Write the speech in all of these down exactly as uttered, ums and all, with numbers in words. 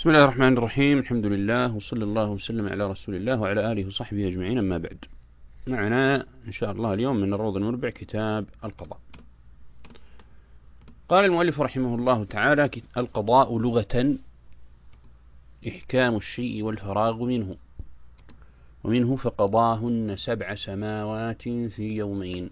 بسم الله الرحمن الرحيم. الحمد لله وصلى الله وسلم على رسول الله وعلى آله وصحبه أجمعين، أما بعد. معنا إن شاء الله اليوم من الروض المربع كتاب القضاء. قال المؤلف رحمه الله تعالى: القضاء لغة إحكام الشيء والفراغ منه، ومنه فقضاهن سبع سماوات في يومين.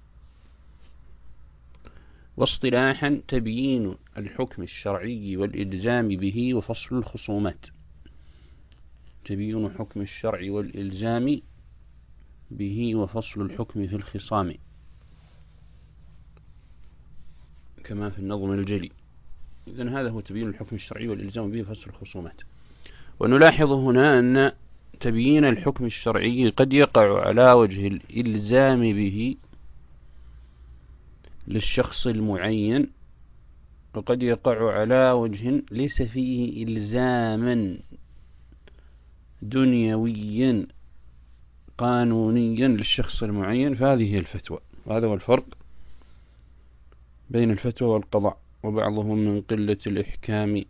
واصطلاحا تبيين الحكم الشرعي والإلزام به وفصل الخصومات. تبيين حكم الشرع والإلزام به وفصل الحكم في الخصام، كما في النظم الجلي. إذن هذا هو تبيين الحكم الشرعي والإلزام به وفصل الخصومات. ونلاحظ هنا أن تبيين الحكم الشرعي قد يقع على وجه الإلزام به للشخص المعين، وقد يقع على وجه ليس فيه إلزاما دنيويا قانونيا للشخص المعين، فهذه هي الفتوى. وهذا هو الفرق بين الفتوى والقضاء. وبعضهم من قلة الإحكام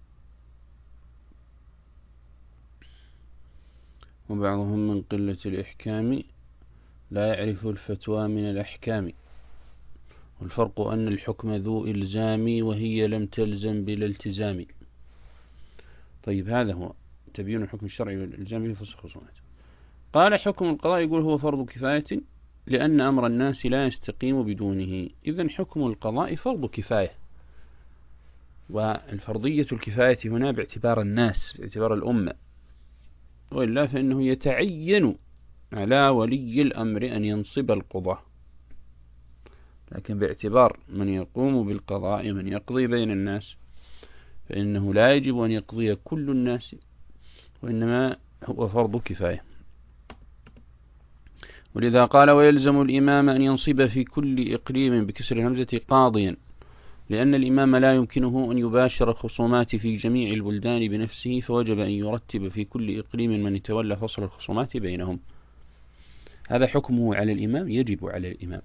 وبعضهم من قلة الإحكام لا يعرف الفتوى من الأحكام، والفرق أن الحكم ذو إلزام وهي لم تلزم بلا التزام. طيب، هذا هو تبيين الحكم الشرعي والإلزام به فصل الخصومات. قال: حكم القضاء يقول هو فرض كفاية لأن أمر الناس لا يستقيم بدونه. إذن حكم القضاء فرض كفاية، والفرضية الكفاية هنا باعتبار الناس، باعتبار الأمة، وإلا فإنه يتعين على ولي الأمر أن ينصب القضاء، لكن باعتبار من يقوم بالقضاء من يقضي بين الناس فإنه لا يجب أن يقضي كل الناس، وإنما هو فرض كفاية. ولذا قال: ويلزم الإمام أن ينصب في كل إقليم بكسر الهمزة قاضيا، لأن الإمام لا يمكنه أن يباشر الخصومات في جميع البلدان بنفسه، فوجب أن يرتب في كل إقليم من يتولى فصل الخصومات بينهم. هذا حكمه على الإمام، يجب على الإمام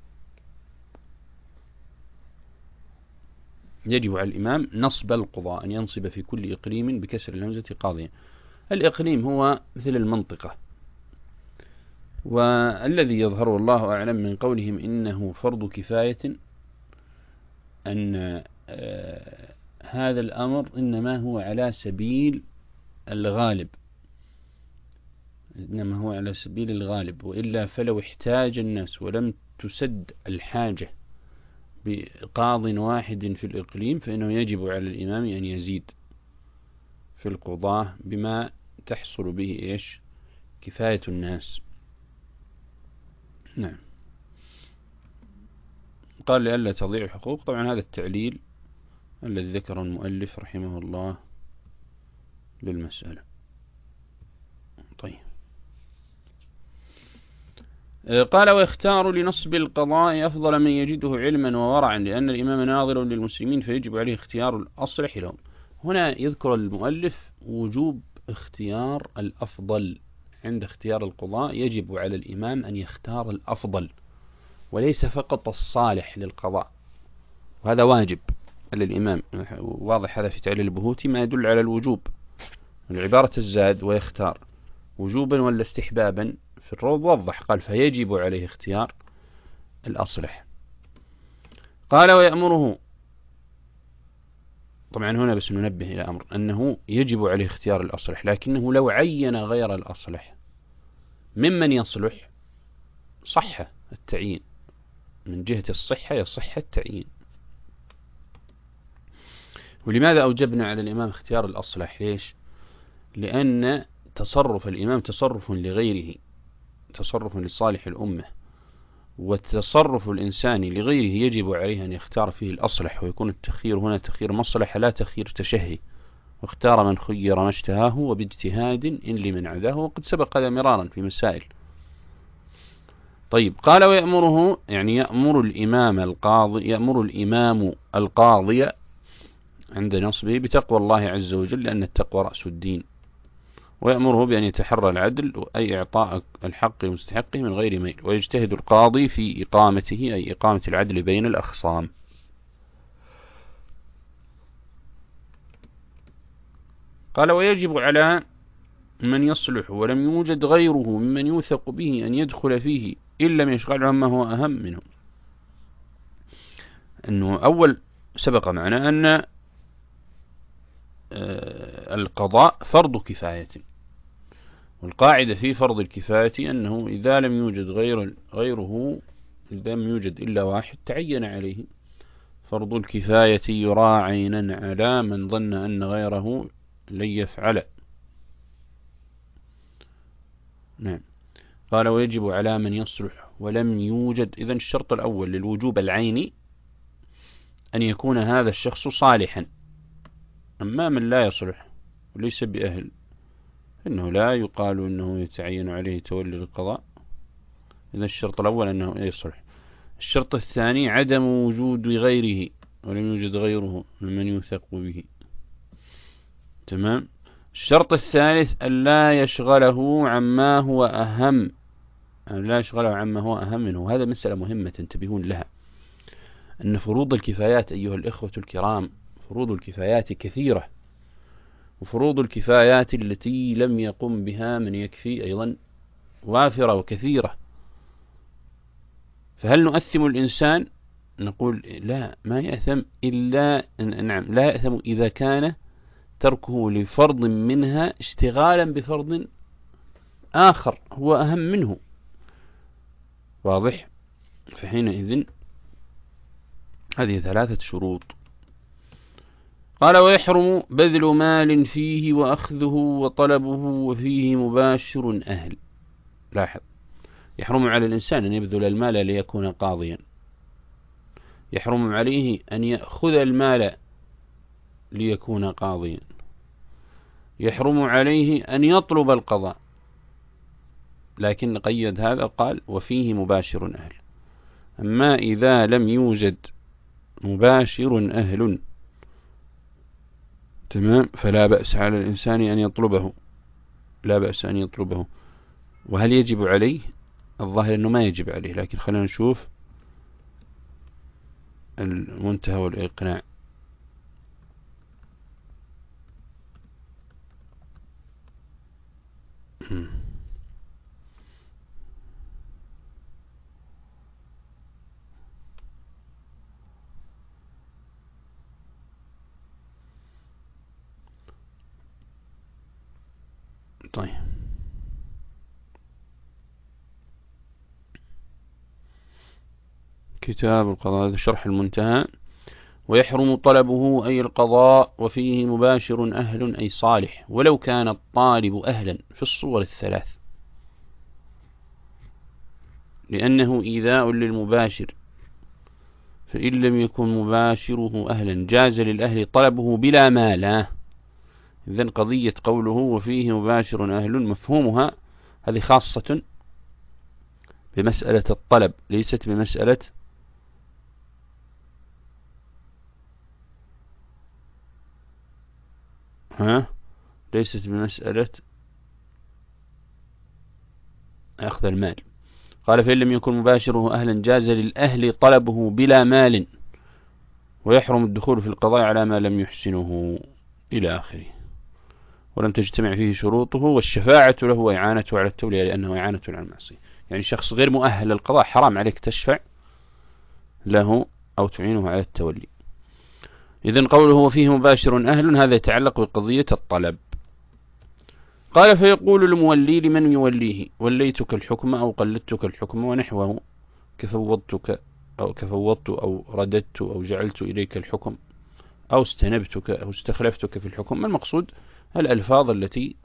يجب على الإمام نصب القضاء، أن ينصب في كل إقليم بكسر الهمزة قاضيا. الإقليم هو مثل المنطقة، والذي يظهر والله أعلم من قولهم إنه فرض كفاية أن آه هذا الأمر إنما هو على سبيل الغالب، إنما هو على سبيل الغالب، وإلا فلو احتاج الناس ولم تسد الحاجة بقاض واحد في الإقليم فإنه يجب على الإمام أن يزيد في القضاة بما تحصل به إيش كفاية الناس. نعم. قال: لئلا تضيع الحقوق. طبعا هذا التعليل الذي ذكر المؤلف رحمه الله للمسألة. طيب، قال: ويختار لنصب القضاء أفضل من يجده علما وورعا، لأن الإمام ناظر للمسلمين فيجب عليه اختيار الأصلح لهم. هنا يذكر المؤلف وجوب اختيار الأفضل. عند اختيار القضاء يجب على الإمام أن يختار الأفضل، وليس فقط الصالح للقضاء، وهذا واجب على الإمام. واضح هذا في تعليل البهوتي ما يدل على الوجوب. العبارة الزاد ويختار وجوبا ولا استحبابا، في الروض وضح قال: فيجب عليه اختيار الأصلح. قال: ويأمره. طبعا هنا بس ننبه إلى أمر، أنه يجب عليه اختيار الأصلح، لكنه لو عين غير الأصلح ممن يصلح صح التعيين، من جهة الصحة يصح التعيين. ولماذا أوجبنا على الإمام اختيار الأصلح؟ ليش؟ لأن تصرف الإمام تصرف لغيره، تصرف لصالح الأمة، والتصرف الإنساني لغيره يجب عليه أن يختار فيه الأصلح، ويكون التخيير هنا تخيير مصلحة لا تخيير تشهي. واختار من خير ما اشتهاه وباجتهاد إن لمن عداه، وقد سبق هذا مرارا في مسائل. طيب، قال: ويأمره، يعني يأمر الإمام القاضي يأمر الإمام القاضي عند نصبه بتقوى الله عز وجل، لأن التقوى رأس الدين. ويأمره بأن يتحرى العدل، أي إعطاء الحق لمستحقه من غير ميل، ويجتهد القاضي في إقامته، أي إقامة العدل بين الأخصام. قال ويجب على من يصلح ولم يوجد غيره ممن يوثق به أن يدخل فيه إن لم يشغله ما هو أهم منه. أنه أول سبق معنا أن القضاء فرض كفاية، والقاعدة في فرض الكفاية أنه إذا لم يوجد غير غيره إذا لم يوجد إلا واحد تعين عليه. فرض الكفاية يراعى عينا على من ظن أن غيره لن يفعل. نعم. قال ويجب على من يصلح ولم يوجد. إذن الشرط الأول للوجوب العيني أن يكون هذا الشخص صالحا. أما من لا يصلح وليس بأهل إنه لا يقال إنه يتعين عليه تولي القضاء. إذن الشرط الأول أنه يصلح. الشرط الثاني عدم وجود غيره ولم يوجد غيره ممن يوثق به. تمام. الشرط الثالث أن لا يشغله عما هو أهم، أن لا يشغله عما هو أهم منه. هذا مسألة مهمة تنتبهون لها، أن فروض الكفايات أيها الإخوة الكرام فروض الكفايات كثيرة، وفروض الكفايات التي لم يقم بها من يكفي أيضا وافرة وكثيرة. فهل نؤثم الإنسان؟ نقول لا، ما يأثم إلا نعم لا يأثم إذا كان تركه لفرض منها اشتغالا بفرض آخر هو أهم منه. واضح؟ فحينئذ هذه ثلاثة شروط. قال ويحرم بذل مال فيه وأخذه وطلبه وفيه مباشر أهل. لاحظ، يحرم على الإنسان أن يبذل المال ليكون قاضيا، يحرم عليه أن يأخذ المال ليكون قاضيا، يحرم عليه أن يطلب القضاء، لكن قيد هذا قال وفيه مباشر أهل. أما إذا لم يوجد مباشر أهل تمام فلا بأس على الإنسان أن يطلبه، لا بأس أن يطلبه. وهل يجب عليه؟ الظاهر أنه ما يجب عليه، لكن خلينا نشوف المنتهى والإقناع. طيب كتاب القضاء شرح المنتهى. ويحرم طلبه أي القضاء وفيه مباشر أهل أي صالح، ولو كان الطالب أهلا في الصور الثلاث، لأنه إيذاء للمباشر. فإن لم يكن مباشره أهلا جاز للأهل طلبه بلا مال. إذن قضية قوله وفيه مباشر أهل مفهومها هذه خاصة بمسألة الطلب، ليست بمسألة ها ليست بمسألة أخذ المال. قال فإن لم يكن مباشره أهلا جاز للأهل طلبه بلا مال، ويحرم الدخول في القضاء على ما لم يحسنه إلى آخره، ولم تجتمع فيه شروطه، والشفاعة له وإعانته على التولية لأنه إعانة على المعصية. يعني شخص غير مؤهل للقضاء حرام عليك تشفع له أو تعينه على التولي. إذن قوله وفيه مباشر أهل هذا يتعلق بقضية الطلب. قال فيقول المولي لمن يوليه وليتك الحكم أو قلدتك الحكم ونحوه، كفوضتك أو كفوضت أو رددت أو جعلت إليك الحكم أو استنبتك أو استخلفتك في الحكم. ما المقصود؟ الألفاظ التي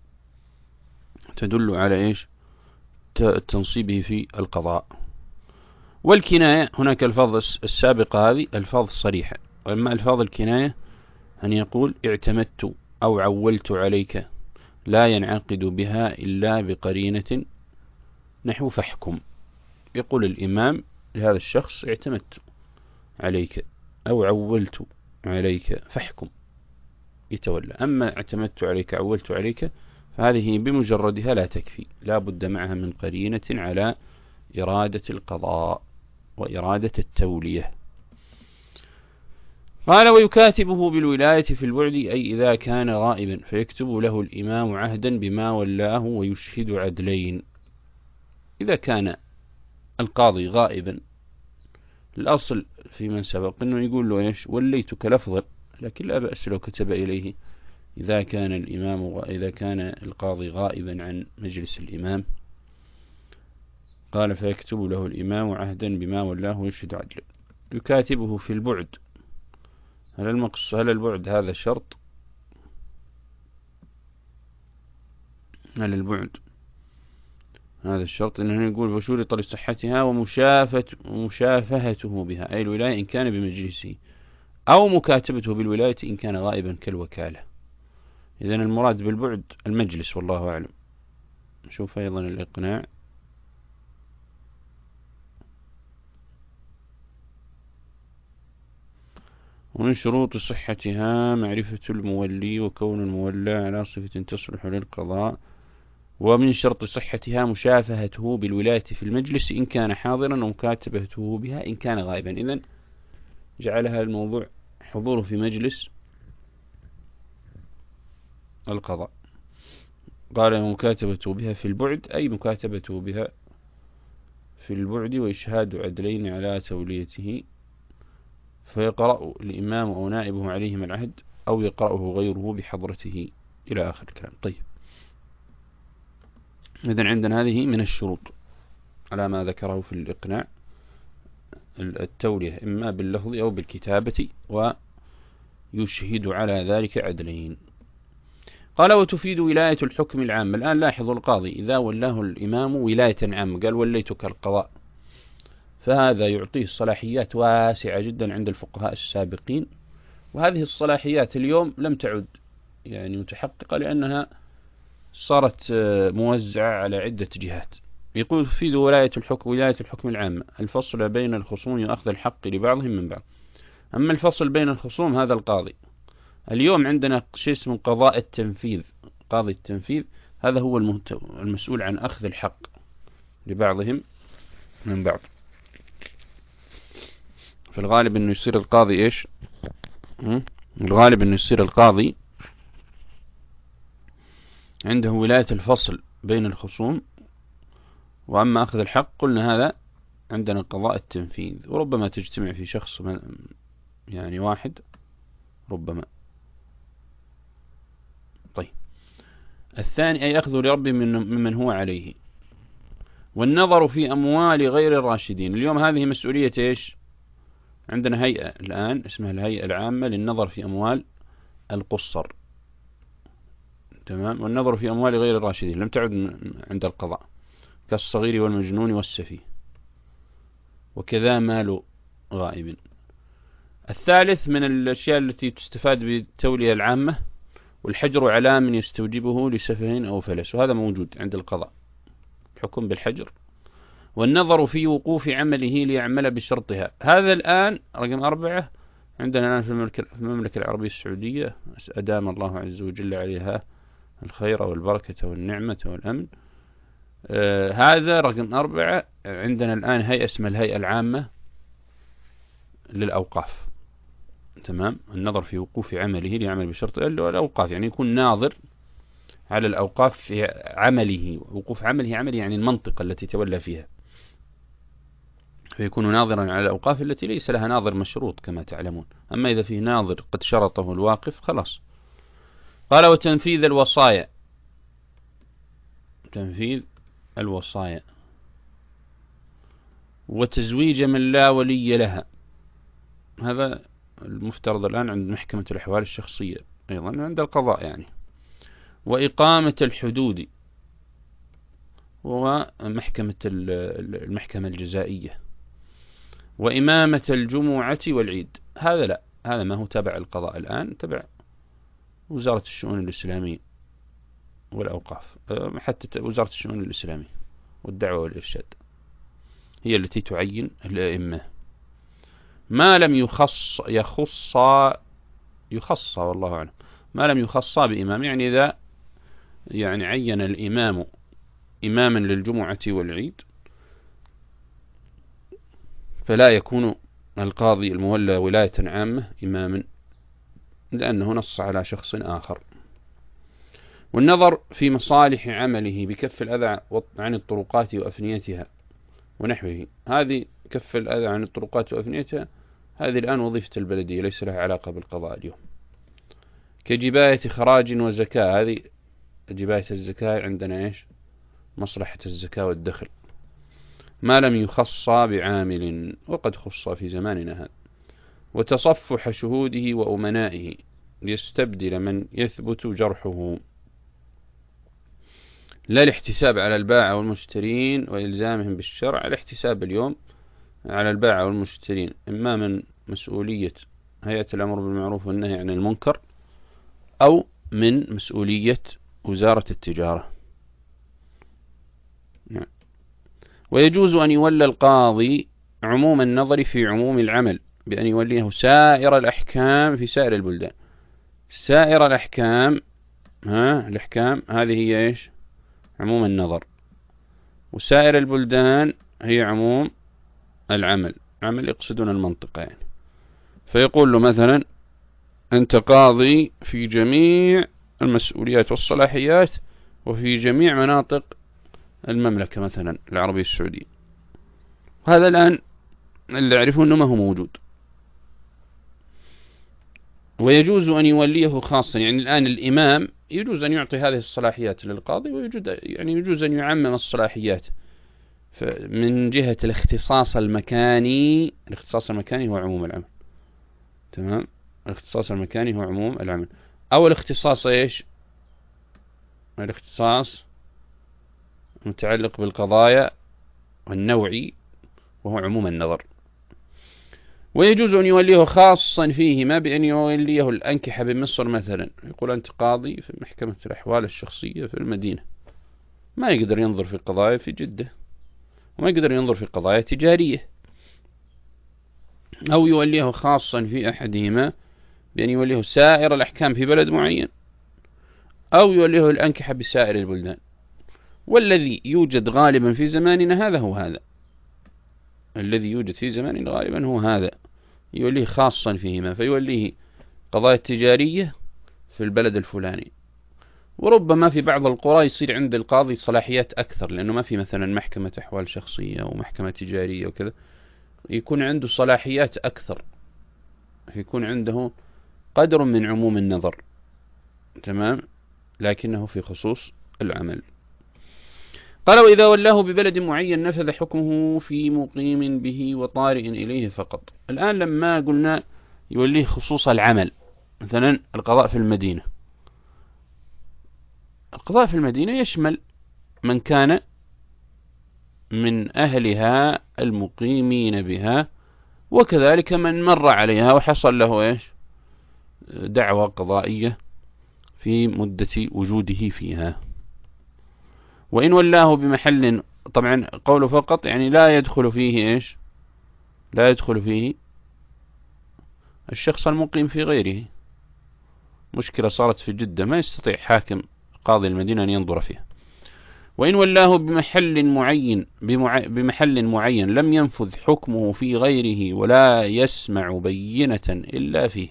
تدل على إيش تنصيبه في القضاء. والكناية هناك الفاظ السابقة هذه الفاظ صريحة، وإما الفاظ الكناية أن يقول اعتمدت أو عولت عليك لا ينعقد بها إلا بقرينة نحو فاحكم. يقول الإمام لهذا الشخص اعتمدت عليك أو عولت عليك فاحكم يتولى. أما اعتمدت عليك عولت عليك فهذه بمجردها لا تكفي، لا بد معها من قرينة على إرادة القضاء وإرادة التولية. قال ويكاتبه بالولاية في البعد أي إذا كان غائبا فيكتب له الإمام عهدا بما ولاه ويشهد عدلين. إذا كان القاضي غائبا الأصل في من سبق أنه يقول له إيش وليتك لفظا، لكن لا بأس لو كتب إليه إذا كان الإمام إذا كان القاضي غائبا عن مجلس الإمام. قال فيكتب له الإمام عهدا بما ولاه ويشهد عدلا. يكاتبه في البعد، هل المقص هل البعد هذا شرط؟ هل البعد هذا الشرط؟ إنه يقول وشرط لصحتها ومشافة ومشافهته بها أي الولاية إن كان بمجلسه، أو مكاتبته بالولاية إن كان غائبا كالوكالة. إذن المراد بالبعد المجلس والله أعلم. نشوف أيضا الإقناع. ومن شروط صحتها معرفة المولي وكون المولى على صفة تصلح للقضاء. ومن شرط صحتها مشافهته بالولاية في المجلس إن كان حاضرا ومكاتبته بها إن كان غائبا. إذن جعلها الموضوع حضوره في مجلس القضاء. قال مكاتبته بها في البعد أي مكاتبته بها في البعد وإشهاد عدلين على توليته، فيقرأ الإمام أو نائبه عليهم العهد أو يقرأه غيره بحضرته إلى آخر الكلام. طيب، إذن عندنا هذه من الشروط على ما ذكره في الإقناع، التولية إما باللفظ أو بالكتابة ويشهد على ذلك عدلين. قال وتفيد ولاية الحكم العام. الآن لاحظوا القاضي إذا ولاه الإمام ولاية عامة قال وليتك القضاء، فهذا يعطيه صلاحيات واسعة جدا عند الفقهاء السابقين، وهذه الصلاحيات اليوم لم تعد يعني متحققة لأنها صارت موزعة على عدة جهات. يقول تفيد ولاية الحكم ولاية الحكم العامة الفصل بين الخصوم وأخذ الحق لبعضهم من بعض. أما الفصل بين الخصوم هذا القاضي. اليوم عندنا شيء اسمه قضاء التنفيذ، قاضي التنفيذ هذا هو المسؤول عن أخذ الحق لبعضهم من بعض. في الغالب أنه يصير القاضي إيش؟ الغالب أنه يصير القاضي عنده ولاية الفصل بين الخصوم، وأما أخذ الحق قلنا هذا عندنا قضاء التنفيذ، وربما تجتمع في شخص يعني واحد ربما. طيب، الثاني أي أخذ لرب ممن هو عليه. والنظر في أموال غير الراشدين. اليوم هذه مسؤولية إيش؟ عندنا هيئة الآن اسمها الهيئة العامة للنظر في أموال القصر، تمام. والنظر في أموال غير الراشدين لم تعد عند القضاء كالصغير والمجنون والسفيه، وكذا مال غائب. الثالث من الأشياء التي تستفاد بالتولية العامة والحجر على من يستوجبه لسفه أو فلس، وهذا موجود عند القضاء حكم بالحجر. والنظر في وقوف عمله ليعمل بشرطها. هذا الآن رقم أربعة عندنا الآن في المملكة العربية السعودية، أدام الله عز وجل عليها الخير والبركة والنعمة والأمن. آه هذا رقم أربعة. عندنا الآن هيئة اسمها الهيئة العامة للأوقاف، تمام. النظر في وقوف عمله ليعمل بشرط الأوقاف، يعني يكون ناظر على الأوقاف في عمله. وقوف عمله عمل يعني المنطقة التي تولى فيها، فيكون ناظرا على الأوقاف التي ليس لها ناظر مشروط كما تعلمون. أما إذا فيه ناظر قد شرطه الواقف خلاص. قال وتنفيذ الوصايا. تنفيذ الوصايا وتزويج من لا ولي لها. هذا المفترض الآن عند محكمة الأحوال الشخصية، أيضا عند القضاء يعني. وإقامة الحدود ومحكمة المحكمة الجزائية. وإمامة الجمعة والعيد. هذا لا، هذا ما هو تبع القضاء الآن، تبع وزارة الشؤون الإسلامية والأوقاف، حتى وزارة الشؤون الإسلامية والدعوة والإرشاد هي التي تعين الأئمة. ما لم يخص يخص يخص والله أعلم، ما لم يخص بإمام، يعني إذا يعني عين الإمام إماما للجمعة والعيد فلا يكون القاضي المولى ولاية عامة إماما، لأنه نص على شخص آخر. والنظر في مصالح عمله بكف الأذى عن الطرقات وأفنيتها ونحوه. هذه كف الأذى عن الطرقات وأفنيتها هذه الآن وظيفة البلدية، ليس لها علاقة بالقضاء اليوم. كجباية خراج وزكاة، هذه جباية الزكاة عندنا إيش؟ مصلحة الزكاة والدخل، ما لم يخص بعامل، وقد خص في زماننا هذا. وتصفح شهوده وأمنائه ليستبدل من يثبت جرحه، لا الاحتساب على البائع والمشترين وإلزامهم بالشرع. الاحتساب اليوم على البائع والمشترين إما من مسؤولية هيئة الأمر بالمعروف والنهي عن المنكر، أو من مسؤولية وزارة التجارة. ويجوز أن يولى القاضي عموم النظر في عموم العمل بأن يوليه سائر الأحكام في سائر البلدان. سائر الأحكام، ها الأحكام هذه هي إيش؟ عموم النظر. وسائر البلدان هي عموم العمل، عمل يقصدون المنطقة يعني. فيقول له مثلا أنت قاضي في جميع المسؤوليات والصلاحيات وفي جميع مناطق المملكة مثلا العربية السعودية. هذا الآن اللي أعرفه أنه ما هو موجود. ويجوز أن يوليه خاصا، يعني الآن الإمام يجوز أن يعطي هذه الصلاحيات للقاضي، ويجوز يعني يجوز أن يعمم الصلاحيات من جهة الاختصاص المكاني. الاختصاص المكاني هو عموم العمل، تمام. الاختصاص المكاني هو عموم العمل. أو الاختصاص إيش؟ الاختصاص متعلق بالقضايا والنوعي وهو عموم النظر. ويجوز أن يوليه خاصا فيهما بأن يوليه الأنكحة بمصر مثلا. يقول أنت قاضي في محكمة الأحوال الشخصية في المدينة، ما يقدر ينظر في قضايا في جدة، وما يقدر ينظر في قضايا تجارية. أو يوليه خاصا في أحدهما بأن يوليه سائر الأحكام في بلد معين، أو يوليه الأنكحة بسائر البلدان. والذي يوجد غالبا في زماننا هذا هو هذا الذي يوجد في زماننا غالبا هو هذا، يوليه خاصا فيهما، فيوليه قضايا تجارية في البلد الفلاني. وربما في بعض القرى يصير عند القاضي صلاحيات أكثر، لأنه ما في مثلا محكمة أحوال شخصية ومحكمة تجارية وكذا، يكون عنده صلاحيات أكثر، يكون عنده قدر من عموم النظر، تمام، لكنه في خصوص العمل. قال وإذا ولاه ببلد معين نفذ حكمه في مقيم به وطارئ إليه فقط. الآن لما قلنا يوليه خصوص العمل، مثلا القضاء في المدينة، القضاء في المدينة يشمل من كان من أهلها المقيمين بها، وكذلك من مر عليها وحصل له إيش؟ دعوة قضائية في مدة وجوده فيها. وإن ولاه بمحل، طبعا قوله فقط يعني لا يدخل فيه إيش؟ لا يدخل فيه الشخص المقيم في غيره. مشكلة صارت في جدة ما يستطيع حاكم قاضي المدينة أن ينظر فيها. وإن ولاه بمحل معين بمحل معين لم ينفذ حكمه في غيره ولا يسمع بينة إلا فيه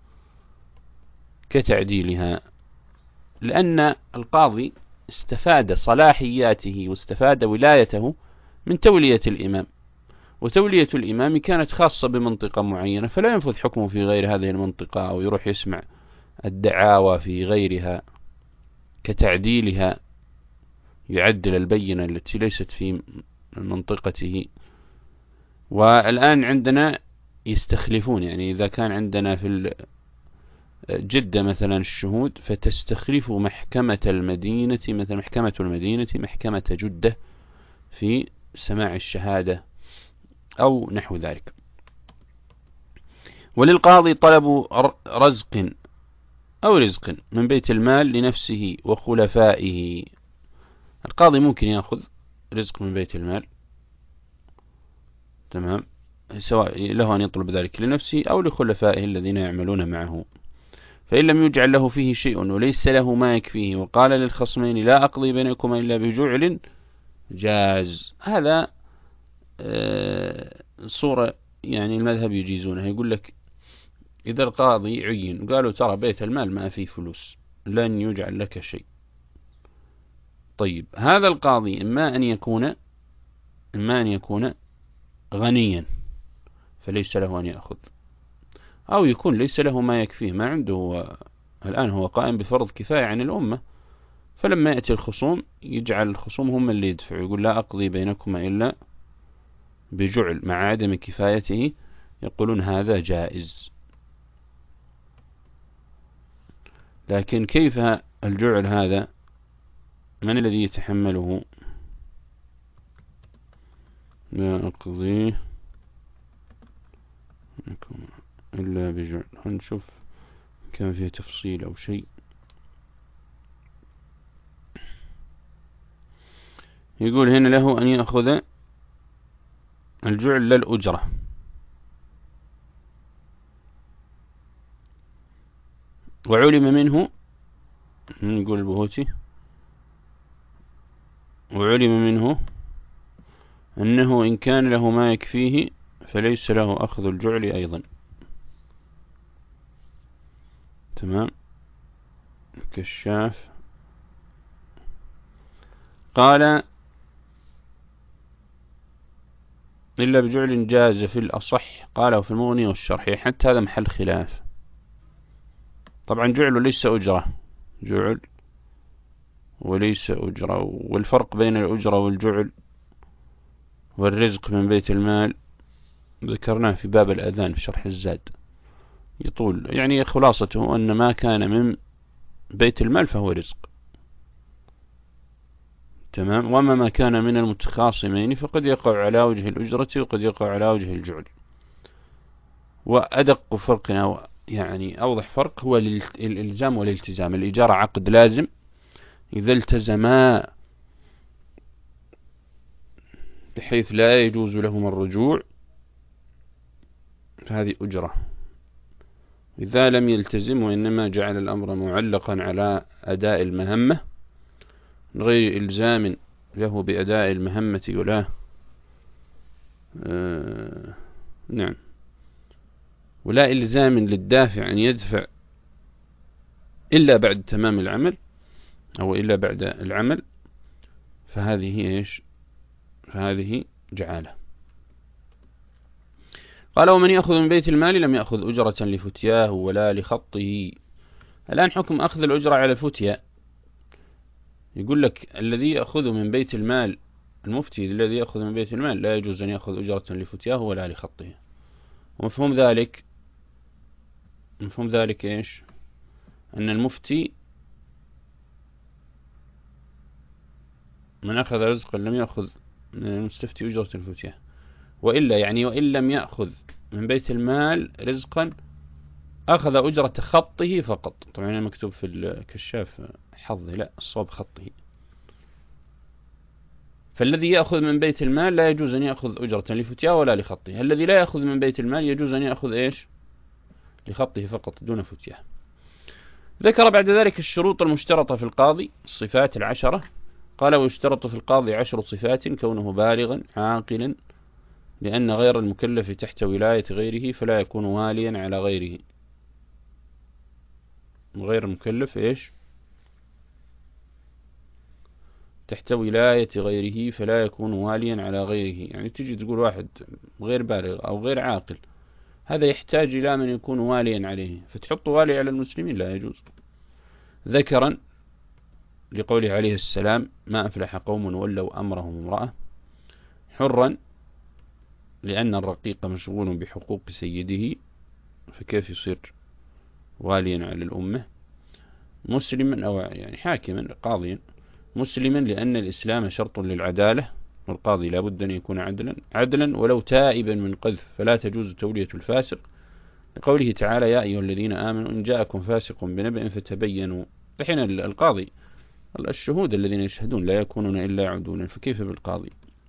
كتعديلها، لأن القاضي استفاد صلاحياته واستفاد ولايته من تولية الإمام، وتولية الإمام كانت خاصة بمنطقة معينة، فلا ينفذ حكمه في غير هذه المنطقة أو يروح يسمع الدعاوى في غيرها كتعديلها، يعدل البينة التي ليست في منطقته. والآن عندنا يستخلفون، يعني إذا كان عندنا في جدة مثلا الشهود فتستخلف محكمة المدينة، مثلا محكمة المدينة محكمة جدة في سماع الشهادة أو نحو ذلك. وللقاضي طلب رزق أو رزق من بيت المال لنفسه وخلفائه. القاضي ممكن يأخذ رزق من بيت المال، تمام، سواء له أن يطلب ذلك لنفسه أو لخلفائه الذين يعملون معه. فإن لم يجعل له فيه شيء وليس له ما يكفيه وقال للخصمين لا أقضي بينكما إلا بجعل جاز. هذا صورة يعني المذهب يجيزونه. يقول لك إذا القاضي عين وقالوا ترى بيت المال ما فيه فلوس لن يجعل لك شيء، طيب هذا القاضي إما أن يكون إما أن يكون غنيا فليس له أن يأخذ، أو يكون ليس له ما يكفيه، ما عنده هو الآن هو قائم بفرض كفاية عن الأمة، فلما يأتي الخصوم يجعل الخصوم هم اللي يدفعوا، يقول لا أقضي بينكما إلا بجعل مع عدم كفايته، يقولون هذا جائز. لكن كيف الجعل هذا؟ من الذي يتحمله؟ لا أقضي إلا بجعل. هنشوف كان فيه تفصيل أو شيء. يقول هنا له أن يأخذ الجعل للأجرة، وعلم منه، نقول البهوتي، وعلم منه أنه إن كان له ما يكفيه فليس له أخذ الجعل أيضا. تمام. كشاف قال إلا بجعل جاز في الأصح، قاله في المغني والشرح، حتى هذا محل خلاف. طبعا جعل وليس أجرة، جعل وليس أجرة، والفرق بين الأجرة والجعل والرزق من بيت المال ذكرناه في باب الأذان في شرح الزاد، يطول. يعني خلاصته أن ما كان من بيت المال فهو رزق، تمام. وما ما كان من المتخاصمين فقد يقع على وجه الأجرة وقد يقع على وجه الجعل. وأدق فرقنا يعني أوضح فرق هو الإلزام والالتزام. الإجارة عقد لازم، إذا التزما بحيث لا يجوز لهما الرجوع فهذه أجرة. إذا لم يلتزم وإنما جعل الأمر معلقا على أداء المهمة غير إلزام له بأداء المهمة ولا آه نعم ولا إلزام للدافع أن يدفع إلا بعد تمام العمل أو إلا بعد العمل، فهذه إيش؟ فهذه جعالة. قال ومن يأخذ من بيت المال لم يأخذ أجرة لفتياه ولا لخطه. الآن حكم أخذ الأجرة على الفتية، يقول لك الذي يأخذ من بيت المال، المفتي الذي يأخذ من بيت المال لا يجوز أن يأخذ أجرة لفتياه ولا لخطه. ومفهوم ذلك مفهوم ذلك إيش؟ أن المفتي من أخذ رزقا لم يأخذ من المستفتي أجرة الفتية، وإلا يعني وإن لم يأخذ من بيت المال رزقا أخذ أجرة خطه فقط. طبعا مكتوب في الكشاف حظه، لا الصواب خطه. فالذي يأخذ من بيت المال لا يجوز أن يأخذ أجرة لفتياه ولا لخطه. الذي لا يأخذ من بيت المال يجوز أن يأخذ إيش؟ لخطه فقط دون فتياه. ذكر بعد ذلك الشروط المشترطة في القاضي، الصفات العشرة. قال ويشترط في القاضي عشر صفات: كونه بالغا عاقلا، لأن غير المكلف تحت ولاية غيره فلا يكون واليا على غيره. غير المكلف إيش؟ تحت ولاية غيره فلا يكون واليا على غيره. يعني تجي تقول واحد غير بالغ أو غير عاقل، هذا يحتاج إلى من يكون واليا عليه، فتحط والي على المسلمين لا يجوز. ذكرا لقوله عليه السلام: ما أفلح قوم ولوا أمرهم امرأة. حرا، لأن الرقيق مشغول بحقوق سيده فكيف يصير واليا على الأمة. مسلما، أو يعني حاكما قاضيا. مسلما، لأن الإسلام شرط للعدالة، والقاضي لا بد أن يكون عدلا عدلا ولو تائبا من قذف، فلا تجوز تولية الفاسق، لقوله تعالى: يا أيها الذين آمنوا إن جاءكم فاسق بنبأ فتبينوا. فحين القاضي الشهود الذين يشهدون لا يكونون إلا عدولا، فكيف بالقاضي؟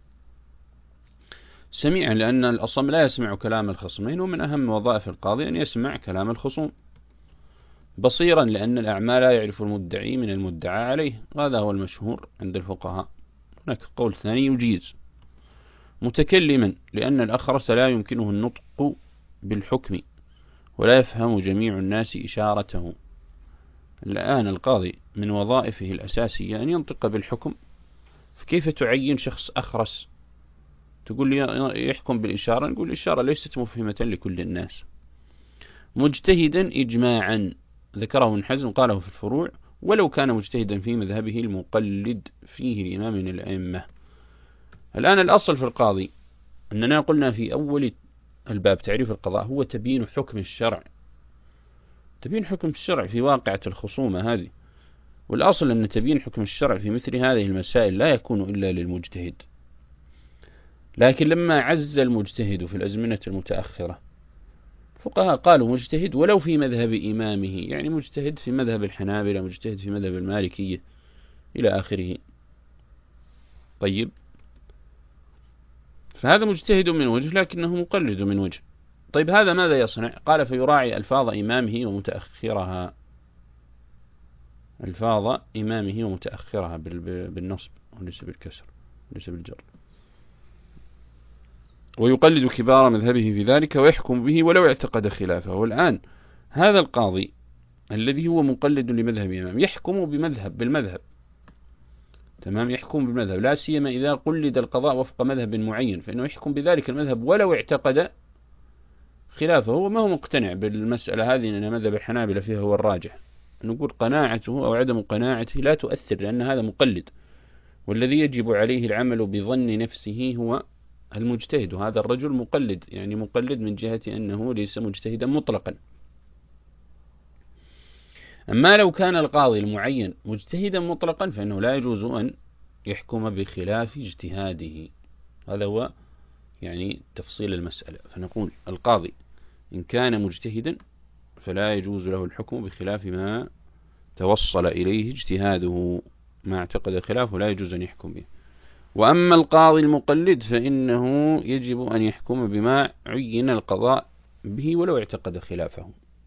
سميعا، لأن الأصم لا يسمع كلام الخصمين، ومن أهم وظائف القاضي أن يسمع كلام الخصوم. بصيرا، لأن الأعمى لا يعرف المدعي من المدعى عليه، هذا هو المشهور عند الفقهاء. هناك قول ثاني يجيز. متكلما، لأن الأخرس لا يمكنه النطق بالحكم ولا يفهم جميع الناس إشارته. الآن القاضي من وظائفه الأساسية أن ينطق بالحكم، فكيف تعين شخص أخرس تقول لي يحكم بالإشارة؟ نقول الإشارة ليست مفهمة لكل الناس. مجتهدا إجماعا ذكره ابن حزم قاله في الفروع، ولو كان مجتهدا في مذهبه المقلد فيه الإمام من الأئمة. الآن الأصل في القاضي أننا قلنا في أول الباب تعريف القضاء هو تبيين حكم الشرع، تبيين حكم الشرع في واقعة الخصومة هذه. والأصل أن تبيين حكم الشرع في مثل هذه المسائل لا يكون إلا للمجتهد. لكن لما عز المجتهد في الأزمنة المتأخرة، فقهاء قالوا مجتهد ولو في مذهب إمامه، يعني مجتهد في مذهب الحنابلة، مجتهد في مذهب المالكية إلى آخره. طيب، فهذا مجتهد من وجه لكنه مقلد من وجه. طيب هذا ماذا يصنع؟ قال فيراعي ألفاظ إمامه ومتأخرها، ألفاظ إمامه ومتأخرها بالنصب وليس بالكسر وليس بالجر، ويقلد كبار مذهبه في ذلك ويحكم به ولو اعتقد خلافه. والآن هذا القاضي الذي هو مقلد لمذهب إمام يحكم بمذهب بالمذهب، تمام، يحكم بالمذهب، لا سيما إذا قلد القضاء وفق مذهب معين، فإنه يحكم بذلك المذهب ولو اعتقد خلافه. هو ما هو مقتنع بالمسألة هذه أن مذهب الحنابلة فيها هو الراجح، نقول قناعته أو عدم قناعته لا تؤثر، لأن هذا مقلد، والذي يجب عليه العمل بظن نفسه هو المجتهد. وهذا الرجل مقلد، يعني مقلد من جهة أنه ليس مجتهدا مطلقا. أما لو كان القاضي المعين مجتهدا مطلقا فإنه لا يجوز أن يحكم بخلاف اجتهاده. هذا هو يعني تفصيل المسألة. فنقول القاضي إن كان مجتهدا فلا يجوز له الحكم بخلاف ما توصل إليه اجتهاده، ما اعتقد خلافه لا يجوز أن يحكم به. وأما القاضي المقلد فإنه يجب أن يحكم بما عين القضاء به ولو اعتقد خلافه.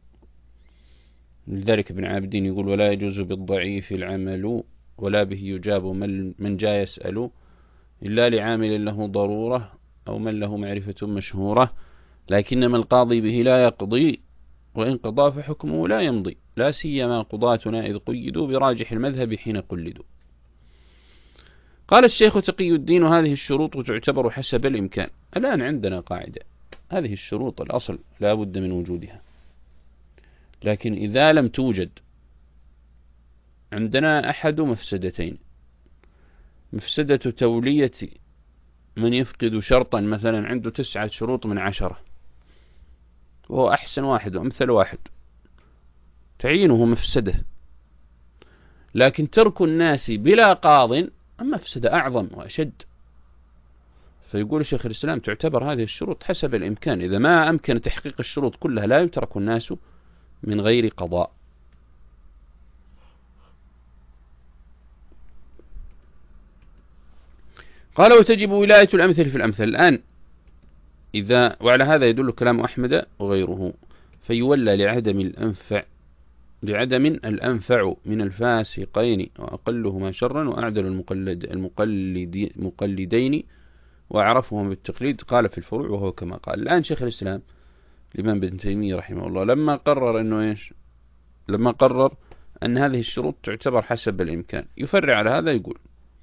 لذلك ابن عابدين يقول ولا يجوز بالضعيف العمل ولا به يجاب من جاء يسأل إلا لعامل له ضرورة أو من له معرفة مشهورة، لكنما القاضي به لا يقضي وإن قضى فحكمه لا يمضي، لا سيما قضاتنا إذ قيدوا براجح المذهب حين قلدوا. قال الشيخ تقي الدين هذه الشروط تعتبر حسب الإمكان. الآن عندنا قاعدة، هذه الشروط الأصل لا بد من وجودها، لكن إذا لم توجد عندنا أحد مفسدتين: مفسدة تولية من يفقد شرطا، مثلا عنده تسعة شروط من عشرة وهو أحسن واحد وأمثل واحد، تعيينه مفسدة. لكن ترك الناس بلا قاض مفسدة أعظم وأشد. فيقول شيخ الإسلام تعتبر هذه الشروط حسب الإمكان، إذا ما أمكن تحقيق الشروط كلها لا يترك الناس من غير قضاء. قال وتجب ولاية الأمثل في الأمثل. الآن إذا، وعلى هذا يدل كلام أحمد وغيره، فيولى لعدم الأنفع لعدم الأنفع من الفاسقين وأقلهما شرا وأعدل المقلد المقلد مقلدين وأعرفهم بالتقليد. قال في الفروع وهو كما قال. الآن شيخ الإسلام الإمام ابن تيمية رحمه الله لما قرر أنه إيش لما قرر أن هذه الشروط تعتبر حسب الإمكان، يفرع على هذا يقول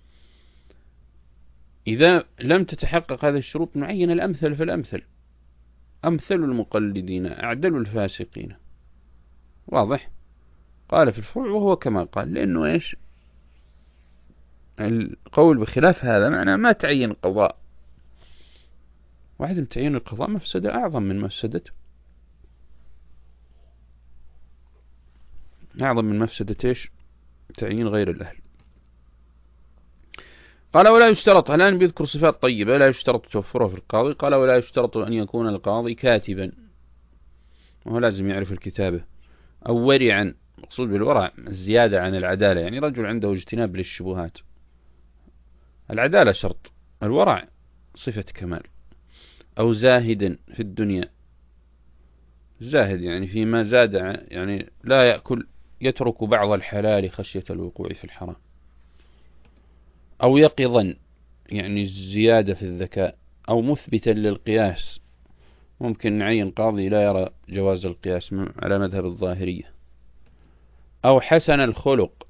إذا لم تتحقق هذه الشروط نعين الأمثل في الأمثل، أمثل المقلدين أعدل الفاسقين. واضح؟ قال في الفروع وهو كما قال، لأنه إيش القول بخلاف هذا معناه ما تعين القضاء، وعدم تعيين القضاء مفسدة أعظم من مفسدته أعظم من مفسدة إيش تعيين غير الأهل. قال ولا يشترط، الآن بيذكر صفات طيبة لا يشترط توفرها في القاضي. قال ولا يشترط أن يكون القاضي كاتبا، وهو لازم يعرف الكتابة، أو ورعا، مقصود بالورع الزيادة عن العدالة، يعني رجل عنده اجتناب للشبهات. العدالة شرط، الورع صفة كمال. أو زاهدا في الدنيا، زاهد يعني فيما زاد، يعني لا يأكل، يترك بعض الحلال خشية الوقوع في الحرام. أو يقظا يعني الزيادة في الذكاء، أو مثبتا للقياس، ممكن نعين قاضي لا يرى جواز القياس على مذهب الظاهرية، أو حسن الخلق.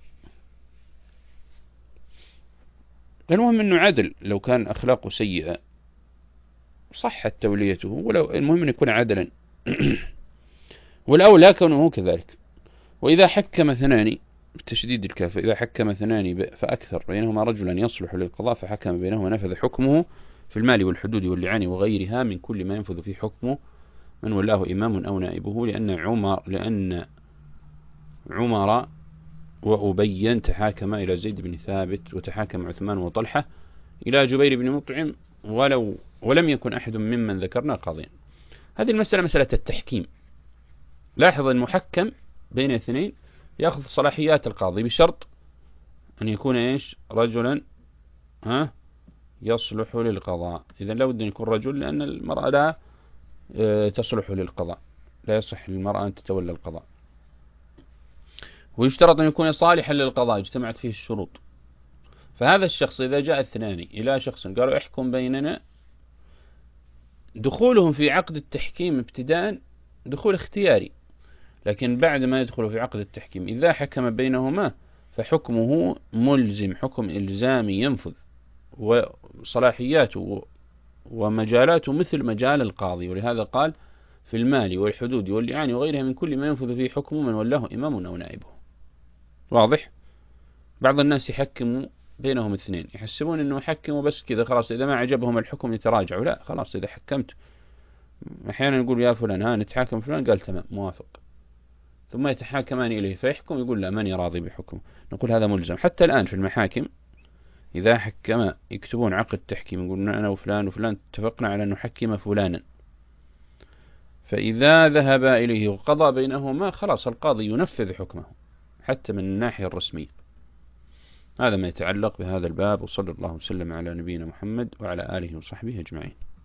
المهم أنه عدل، لو كان أخلاقه سيئة صحت توليته، ولو المهم أن يكون عدلا والأولى كونه كذلك. وإذا حكم اثنان بتشديد الكاف، إذا حكم اثنان فأكثر بينهما رجلا يصلح للقضاء فحكم بينهما نفذ حكمه في المال والحدود واللعان وغيرها من كل ما ينفذ في حكمه من ولاه إمام أو نائبه، لأن عمر لأن عمر وأبي تحاكم إلى زيد بن ثابت، وتحاكم عثمان وطلحة إلى جبير بن مطعم، ولو ولم يكن أحد ممن ذكرنا قاضيا. هذه المسألة مسألة التحكيم. لاحظ المحكم بين اثنين يأخذ صلاحيات القاضي بشرط أن يكون إيش رجلا ها يصلح للقضاء. إذا لا بد أن يكون رجل، لأن المرأة لا تصلح للقضاء، لا يصح للمرأة أن تتولى القضاء. ويشترط أن يكون صالحا للقضاء اجتمعت فيه الشروط. فهذا الشخص إذا جاء اثنان إلى شخص قالوا احكم بيننا، دخولهم في عقد التحكيم ابتداء دخول اختياري، لكن بعد ما يدخل في عقد التحكيم إذا حكم بينهما فحكمه ملزم، حكم إلزامي ينفذ، وصلاحياته ومجالاته مثل مجال القاضي. ولهذا قال في المال والحدود واللعان وغيرها من كل ما ينفذ فيه حكمه من ولاه إمام أو نائبه. واضح؟ بعض الناس يحكموا بينهم اثنين، يحسبون أنه حكموا بس كذا خلاص، إذا ما عجبهم الحكم يتراجعوا. لا، خلاص إذا حكمت أحيانا يقول يا فلان ها نتحاكم فلان، قال تمام موافق، ثم يتحاكمان إليه فيحكم يقول لا ماني راضي بحكمه، نقول هذا ملزم. حتى الآن في المحاكم إذا حكم يكتبون عقد تحكيم، يقولون أنا وفلان وفلان اتفقنا على أن نحكم فلانا، فإذا ذهب إليه وقضى بينهما خلاص القاضي ينفذ حكمه حتى من الناحية الرسمية. هذا ما يتعلق بهذا الباب، وصلى الله وسلم على نبينا محمد وعلى آله وصحبه أجمعين.